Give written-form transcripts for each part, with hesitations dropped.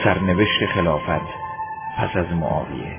سرنوشت خلافت پس از معاویه.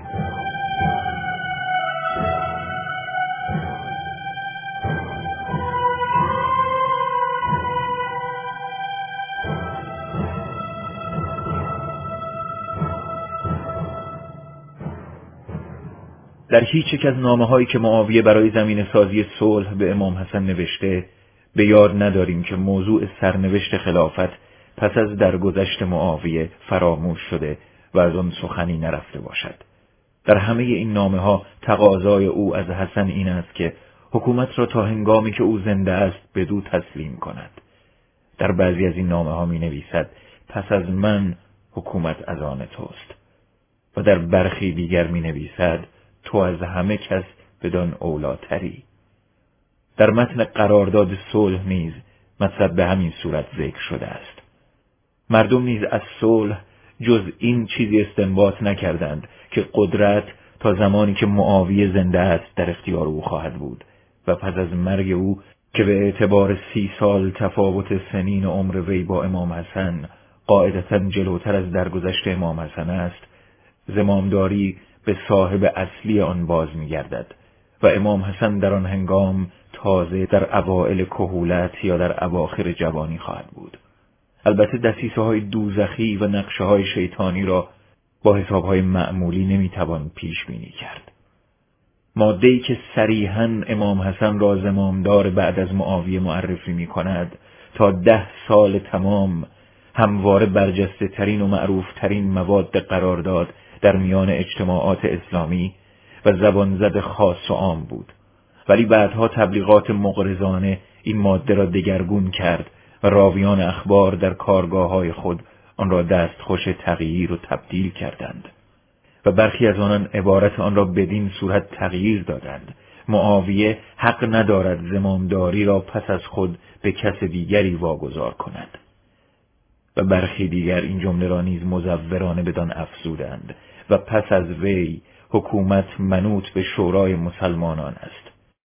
در هیچ یک از نامه‌هایی که معاویه برای زمینه‌سازی صلح به امام حسن نوشته به یاد نداریم که موضوع سرنوشت خلافت پس از درگذشت معاویه فراموش شده و از آن سخنی نرفته باشد. در همه این نامه‌ها تقاضای او از حسن این است که حکومت را تا هنگامی که او زنده است بدو تسلیم کند. در بعضی از این نامه‌ها می‌نویسد پس از من حکومت از آن توست و در برخی دیگر می‌نویسد تو از همه کس بدان اولاتری. در متن قرارداد صلح نیز مطلب به همین صورت ذکر شده است. مردم نیز از صلح جز این چیزی استنباط نکردند که قدرت تا زمانی که معاویه زنده است در اختیار او خواهد بود و پس از مرگ او که به اعتبار 30 سال تفاوت سنین عمر وی با امام حسن قاعدتاً جلوتر از درگذشت امام حسن است، زمامداری به صاحب اصلی آن باز می‌گردد و امام حسن در آن هنگام تازه در اوائل کهولت یا در اواخر جوانی خواهد بود. البته دسیسه‌های دوزخی و نقشه‌های شیطانی را با حساب‌های معمولی نمی‌توان پیش بینی کرد. ماده‌ای که صریحاً امام حسن را زمامدار بعد از معاویه معرفی می‌کند تا 10 سال تمام همواره برجسته ترین و معروف ترین مواد قرارداد در میان اجتماعات اسلامی و زبانزد خاص و عام بود، ولی بعدها تبلیغات مغرضانه این ماده را دگرگون کرد و راویان اخبار در کارگاه‌های خود آن را دستخوش تغییر و تبدیل کردند و برخی از آنان عبارت آن را بدین صورت تغییر دادند: معاویه حق ندارد زمامداری را پس از خود به کس دیگری واگذار کند. و برخی دیگر این جمله را نیز مزورانه بدان افزودند و پس از وی حکومت منوط به شورای مسلمانان است.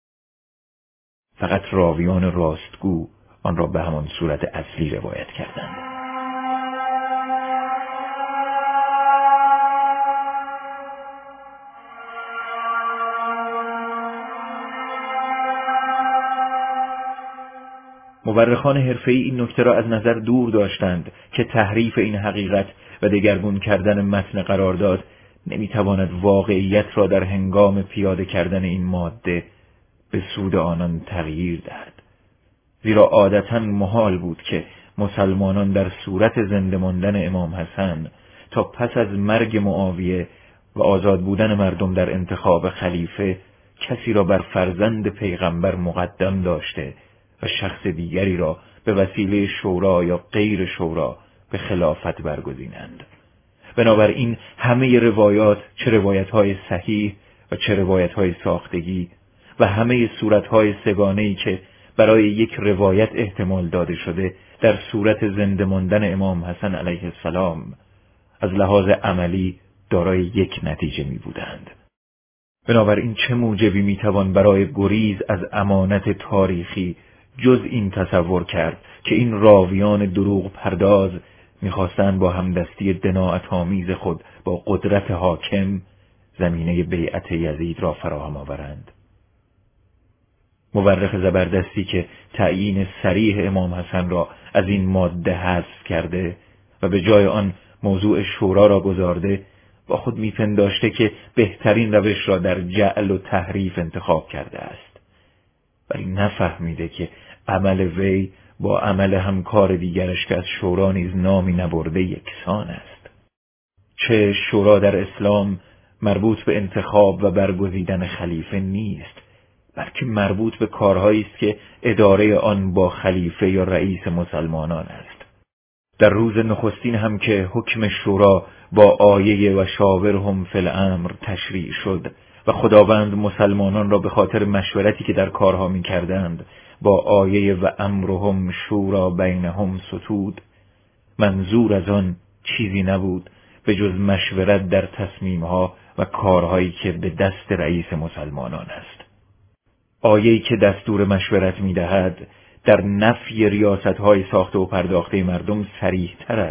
فقط راویان راستگو آن را به همان صورت اصلی روایت کردند. مورخان حرفه‌ای این نکته را از نظر دور داشتند که تحریف این حقیقت و دگرگون کردن متن قرارداد نمیتواند واقعیت را در هنگام پیاده کردن این ماده به سود آنان تغییر دهد، زیرا عادتاً محال بود که مسلمانان در صورت زنده ماندن امام حسن تا پس از مرگ معاویه و آزاد بودن مردم در انتخاب خلیفه کسی را بر فرزند پیغمبر مقدم داشته و شخص دیگری را به وسیله شورا یا غیر شورا به خلافت برگزینند. بنابراین همه روایات، چه روایت‌های صحیح و چه روایت‌های ساختگی و همه صورت‌های سگانه‌ای که برای یک روایت احتمال داده شده در صورت زنده ماندن امام حسن علیه السلام از لحاظ عملی دارای یک نتیجه می بودند. بنابراین چه موجبی می توان برای گریز از امانت تاریخی جز این تصور کرد که این راویان دروغ پرداز می‌خواستند با همدستی دناعت‌آمیز خود با قدرت حاکم زمینه بیعت یزید را فراهم آورند. مورخ زبردستی که تعیین صریح امام حسن را از این ماده حذف کرده و به جای آن موضوع شورا را گذارده، با خود می‌پنداشته که بهترین روش را در جعل و تحریف انتخاب کرده است، ولی نفهمیده که عمل وی با عمل همکار دیگرش که از شورا نیز نامی نبرده یکسان است. چه شورا در اسلام مربوط به انتخاب و برگزیدن خلیفه نیست، بلکه مربوط به کارهایی است که اداره آن با خلیفه یا رئیس مسلمانان است. در روز نخستین هم که حکم شورا با آیه و شاورهم فی الامر تشریع شد و خداوند مسلمانان را به خاطر مشورتی که در کارها می کردند با آیه و امرهم شورا بینهم ستود، منظور از آن چیزی نبود به جز مشورت در تصمیمها و کارهایی که به دست رئیس مسلمانان است. آیه‌ای که دستور مشورت می‌دهد در نفی ریاست‌های ساخته و پرداخته مردم صریح‌تر است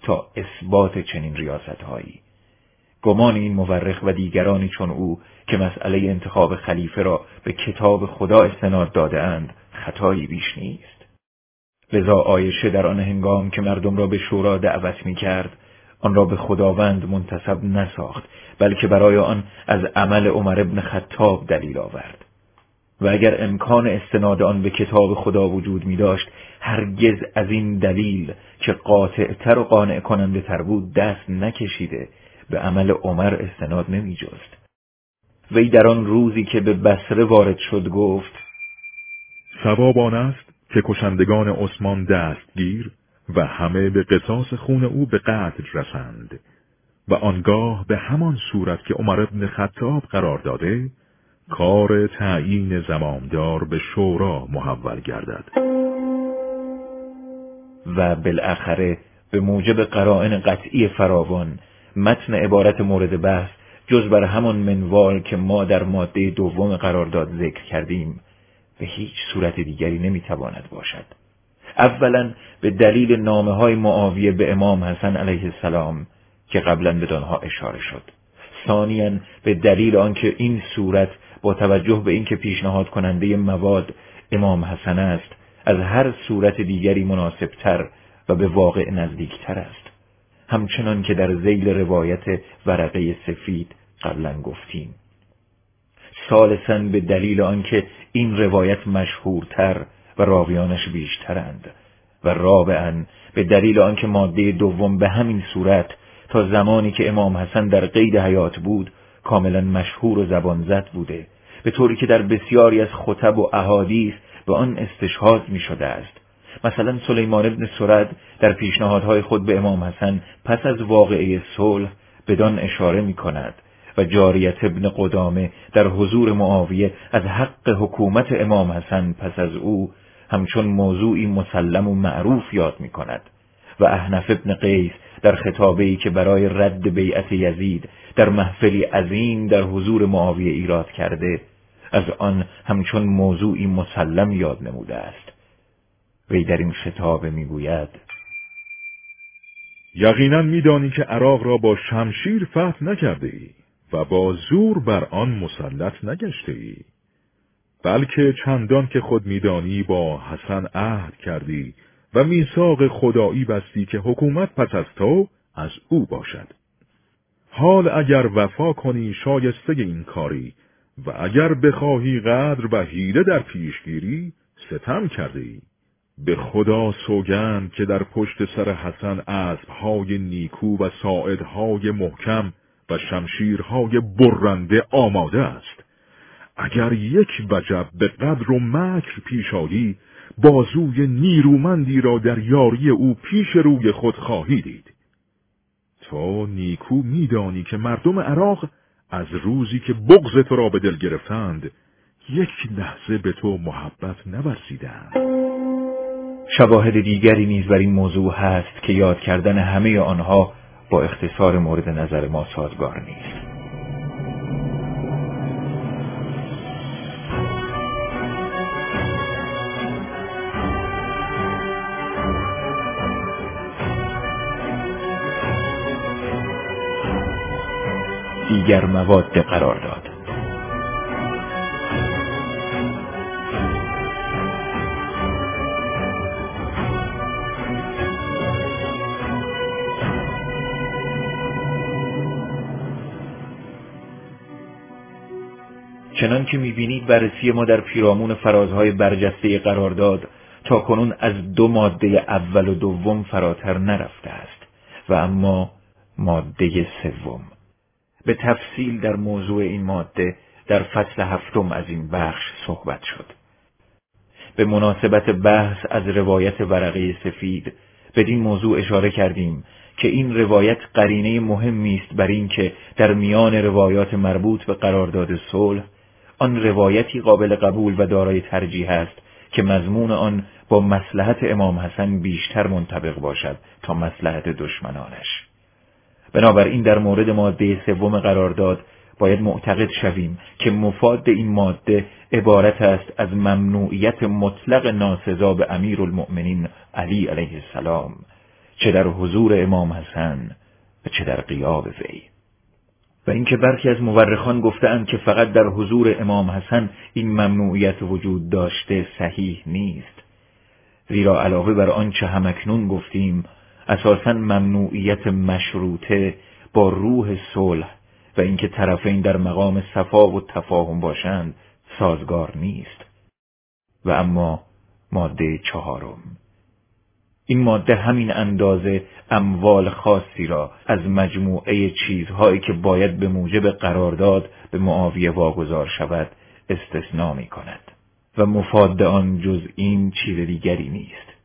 تا اثبات چنین ریاست‌هایی. گمان این مورخ و دیگرانی چون او که مسئله انتخاب خلیفه را به کتاب خدا استناد داده‌اند خطایی بیش نیست. لذا عایشه در آن هنگام که مردم را به شورا دعوت می‌کرد، آن را به خداوند منتسب نساخت، بلکه برای آن از عمل عمر بن خطاب دلیل آورد. و اگر امکان استناد آن به کتاب خدا وجود می داشت، هرگز از این دلیل که قاطع‌تر و قانع کننده تر بود دست نکشیده به عمل عمر استناد نمی جست. وی در آن روزی که به بصره وارد شد گفت: صواب آن است که کشندگان عثمان دستگیر و همه به قصاص خون او به قتل رسند و آنگاه به همان صورت که عمر بن خطاب قرار داده کار تعیین زمامدار به شورا محول گردد. و بالاخره به موجب قرائن قطعی فراوان متن عبارت مورد بحث جز بر همان منوال که ما در ماده دوم قرارداد ذکر کردیم به هیچ صورت دیگری نمیتواند باشد. اولا به دلیل نامه‌های معاویه به امام حسن علیه السلام که قبلا بدانها اشاره شد. ثانیاً به دلیل آنکه این صورت با توجه به اینکه پیشنهاد کننده مواد امام حسن است از هر صورت دیگری مناسبتر و به واقع نزدیکتر است. همچنان که در ذیل روایت ورقه سفید قبلا گفتیم. ثالثاً به دلیل آنکه این روایت مشهورتر و راویانش بیشترند. و رابعاً به دلیل آنکه ماده دوم به همین صورت تا زمانی که امام حسن در قید حیات بود کاملا مشهور و زبان زد بوده، به طوری که در بسیاری از خطب و احادیث به آن استشهاد می شده است. مثلا سلیمان بن سرد در پیشنهادهای خود به امام حسن پس از واقعه صلح بدان اشاره می کند و جاریت ابن قدامه در حضور معاویه از حق حکومت امام حسن پس از او همچون موضوعی مسلم و معروف یاد می کند و احنف ابن قیس در خطابه‌ای که برای رد بیعت یزید در محفلی عظیم در حضور معاویه ایراد کرده از آن همچون موضوعی مسلم یاد نموده است. وی در این خطابه میگوید: یقینا میدانی که عراق را با شمشیر فتح نکرده ای و با زور بر آن مسلط نگشته ای، بلکه چندان که خود میدانی با حسن عهد کردی و میثاق خدایی بستی که حکومت پس از تو از او باشد. حال اگر وفا کنی شایسته این کاری و اگر بخواهی غدر و حیله در پیشگیری ستم کرده ای. به خدا سوگند که در پشت سر حسن اسبهای نیکو و ساعدهای محکم و شمشیرهای برنده آماده است. اگر یک وجب به قدر و مکر پیش آیی، بازوی نیرومندی را در یاری او پیش روی خود خواهی دید. تو نیکو میدانی که مردم عراق از روزی که بغض تو را به دل گرفتند یک لحظه به تو محبت نورزیدند. شواهد دیگری نیز بر این موضوع هست که یاد کردن همه آنها با اختصار مورد نظر ما سازگار نیست. دیگر مواد قرارداد. چنان که می‌بینید بررسی ما در پیرامون فرازهای برجسته قرارداد تا کنون از 2 ماده اول و دوم فراتر نرفته است و اما ماده سوم به تفصیل در موضوع این ماده در فصل 7 از این بخش صحبت شد. به مناسبت بحث از روایت ورقه سفید بدین موضوع اشاره کردیم که این روایت قرینه مهمی است بر این که در میان روایات مربوط به قرارداد صلح آن روایتی قابل قبول و دارای ترجیح است که مضمون آن با مصلحت امام حسن بیشتر منطبق باشد تا مصلحت دشمنانش. بنابراین در مورد ماده سوم قرارداد باید معتقد شویم که مفاد این ماده عبارت است از ممنوعیت مطلق ناسزا به امیرالمؤمنین علی علیه السلام چه در حضور امام حسن و چه در غیاب وی. و اینکه برخی از مورخان گفتند که فقط در حضور امام حسن این ممنوعیت وجود داشته صحیح نیست، زیرا علاوه بر آنچه همکنون گفتیم اساساً ممنوعیت مشروطه با روح صلح و اینکه طرفین در مقام صفا و تفاهم باشند سازگار نیست. و اما ماده 4، این ماده همین اندازه اموال خاصی را از مجموعه چیزهایی که باید به موجب قرارداد به معاویه واگذار شود استثناء می کند و مفاد آن جز این چیز دیگری نیست.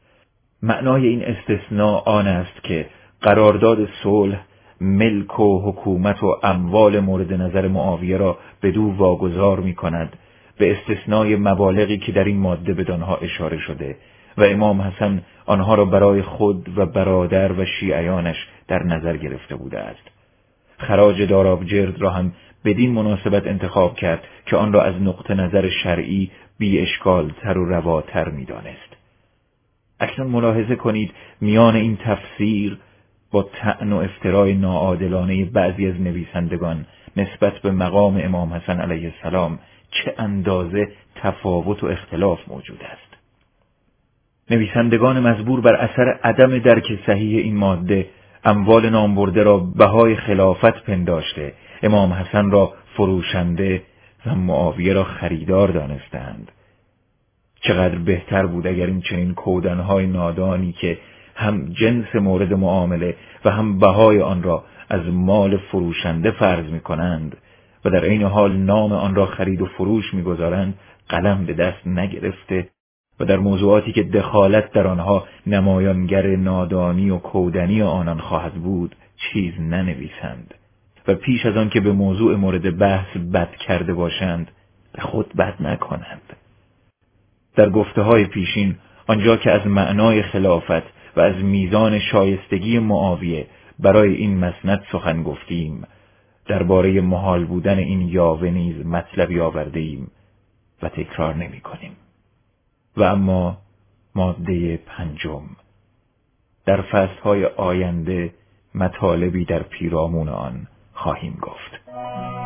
معنای این استثناء آن است که قرارداد صلح ملک و حکومت و اموال مورد نظر معاویه را بدو واگذار می کند، به استثنای مبالغی که در این ماده بدانها اشاره شده و امام حسن آنها را برای خود و برادر و شیعیانش در نظر گرفته بوده است. خراج دارابجرد را هم بدین مناسبت انتخاب کرد که آن را از نقطه نظر شرعی بی اشکال تر و رواتر می دانست. اکنون ملاحظه کنید میان این تفسیر با طعن و افترای ناعادلانه بعضی از نویسندگان نسبت به مقام امام حسن علیه السلام چه اندازه تفاوت و اختلاف موجود است. نویسندگان مجبور بر اثر عدم درک صحیح این ماده اموال نامبرده را بهای خلافت پنداشته، امام حسن را فروشنده و معاویه را خریدار دانستند. چقدر بهتر بود اگر این چنین کودنهای نادانی که هم جنس مورد معامله و هم بهای آن را از مال فروشنده فرض می کنند و در عین حال نام آن را خرید و فروش می گذارند قلم به دست نگرفته و در موضوعاتی که دخالت در آنها نمایانگر نادانی و کودنی آنان خواهد بود چیز ننویسند و پیش از آن که به موضوع مورد بحث بد کرده باشند به خود بد نکنند. در گفته‌های پیشین آنجا که از معنای خلافت و از میزان شایستگی معاویه برای این مسند سخن گفتیم، درباره محال بودن این یاوه نیز مطلبی آوردیم و تکرار نمی کنیم. و اما ماده 5، در فصل‌های آینده مطالبی در پیرامون آن خواهیم گفت.